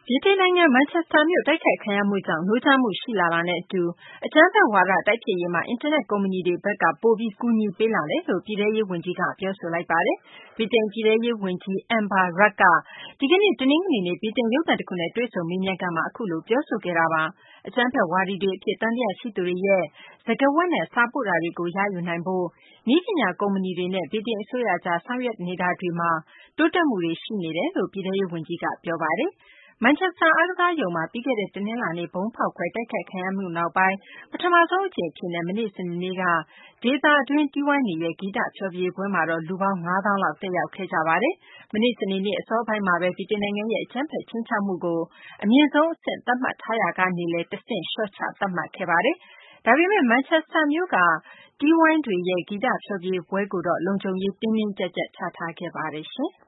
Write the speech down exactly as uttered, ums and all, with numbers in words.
ဗြိတိန်နိုင်ငံ မန်ချက်စတာမြို့ တိုက်ခိုက်ခံရမှုကြောင့် နိုးကြားမှုရှိလာတာနဲ့အတူ အကြမ်းဖက်ဝါဒ တိုက်ဖျက်ရေးမှာ အင်တာနက် ကုမ္ပဏီတွေဘက်က ပိုပြီး ကူညီပေးလာမယ်လို့ ပြည်ထဲရေးဝန်ကြီးက ပြောဆိုလိုက်ပါတယ်။ ဗြိတိန် ပြည်ထဲရေးဝန်ကြီး Amber Rudd က ဒီကနေ့ တနင်္ဂနွေနေ့ ဗြိတိန်ရုပ်သံတခုနဲ့ တွေ့ဆုံမေးမြန်းခန်းမှာ အခုလို ပြောဆိုခဲ့တာပါ။ အကြမ်းဖက်ဝါဒီတွေအဖြစ် သံသယရှိသူတွေရဲ့ စကားဝတ်နဲ့ စာပို့တာတွေကို ရယူနိုင်ဖို့ နည်းပညာကုမ္ပဏီတွေနဲ့ ဗြိတိန်အစိုးရကြား ဆောင်ရွက်နေတာတွေမှာ တိုးတက်မှုတွေ ရှိနေတယ်လို့ ပြည်ထဲရေးဝန်ကြီးက ပြောပါတယ်။ မန်ချက်စတာ အားကစားရုံမှာ ပြီးခဲ့တဲ့ တနလာၤနေ့ ဗုံးဖောက်ခွဲ တိုက်ခိုက်ခံရမှုနောက်ပိုင်း ပထမဆုံးအကြိမ်အဖြစ် မနေ့ စနေနေ့က ဒေသတွင်း တီးဝိုင်းနေတဲ့ ဂီတဖျော်ဖြေရေးပွဲမှာတော့ လူပေါင်း ၅ သောင်းလောက် တက်ရောက်ခဲ့ကြပါတယ်။ မနေ့ စနေနေ့ အစောပိုင်းမှာပဲ ဗြိတိန်နိုင်ငံရဲ့ အကြမ်းဖက် ခြိမ်းခြောက်မှုကို အမြင့်ဆုံးအဆင့် သတ်မှတ်ထားရာကနေလည်း တဆင့် လျှော့ချ သတ်မှတ်ခဲ့ပါတယ်။ ဒါပေမယ့် မန်ချက်စတာမြို့က တီးဝိုင်းတွေရဲ့ ဂီတဖျော်ဖြေပွဲကိုတော့ လုံခြုံရေး တင်းတင်းကျပ်ကျပ် ချထားခဲ့ပါတယ်။